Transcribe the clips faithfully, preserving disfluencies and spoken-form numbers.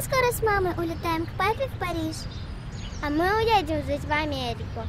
скоро с мамой улетаем к папе в Париж, а мы уедем жить в Америку.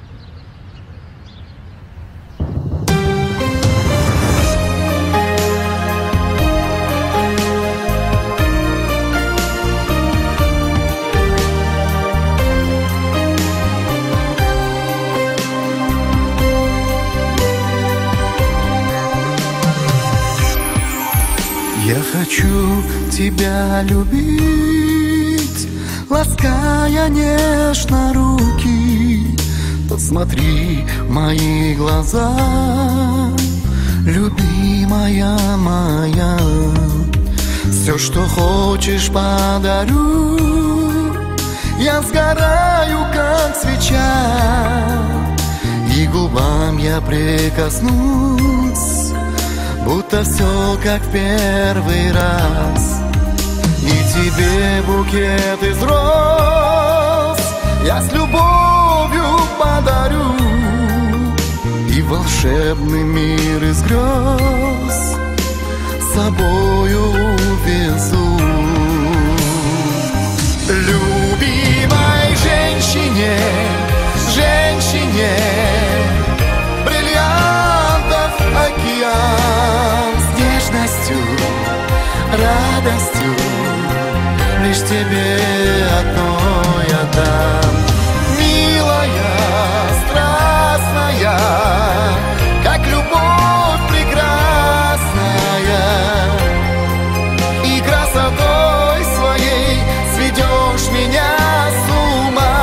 Я хочу тебя любить, лаская нежно руки. Посмотри в мои глаза, любимая моя. Все, что хочешь, подарю. Я сгораю, как свеча, и губам я прикоснусь, будто все как в первый раз. И тебе букет из роз я с любовью подарю, и волшебный мир из грез с собою увезу. Любимой женщине, женщине бриллиантов океан, с нежностью, радостью лишь тебе одной отдам. Милая, страстная, как любовь прекрасная, и красотой своей сведешь меня с ума.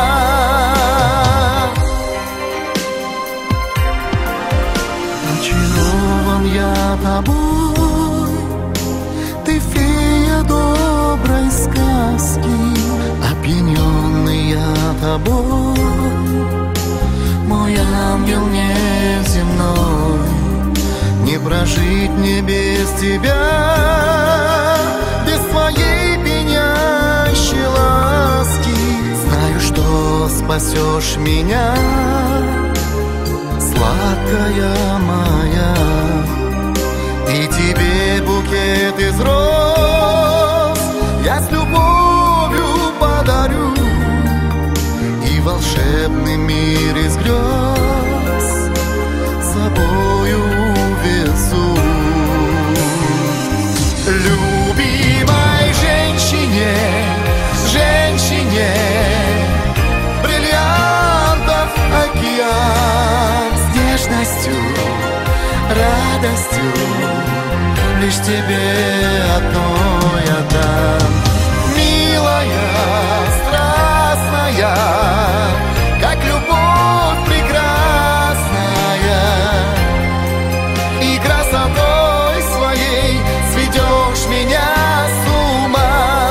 Очарован я тобой, ты фея доброй сказки. Опьяненный я тобой, мой ангел неземной. Не прожить мне без тебя, без твоей пьянящей ласки. Знаю, что спасешь меня, сладкая моя. И тебе букет из роз я с любовью подарю, и волшебный мир из грез с собою увезу. Любимой женщине, женщине бриллиантов океан, с нежностью, радостью лишь тебе одной отдам. Милая, страстная, как любовь прекрасная, и красотой своей сведешь меня с ума.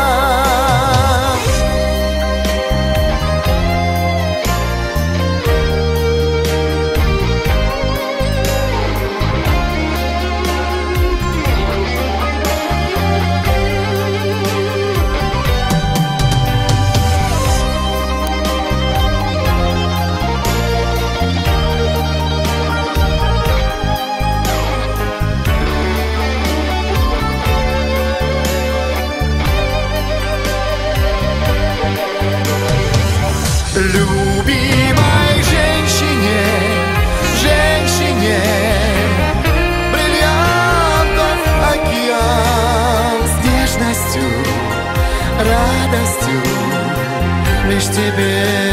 Любимой женщине, женщине бриллиантов океан, с нежностью, радостью лишь тебе